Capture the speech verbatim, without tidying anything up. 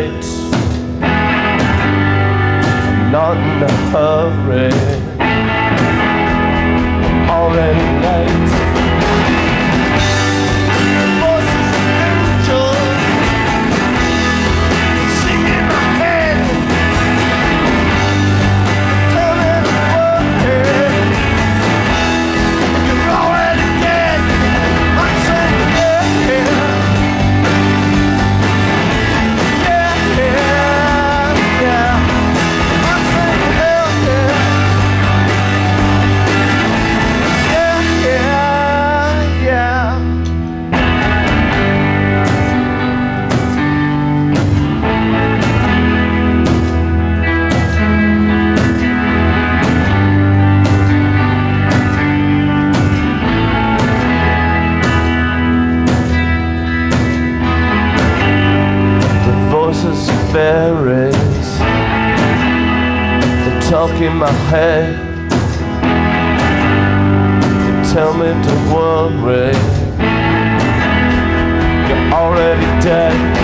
late. I'm not in a hurry. I'm already late. Voices of angels sing in my head. Tell me the word. You're already dead. I'm saying yeah, yeah. Yeah, yeah, yeah. I'm saying hell yeah. Yeah, yeah, yeah. The voices of fairies, they talk in my head. They tell me to worry. You're already dead.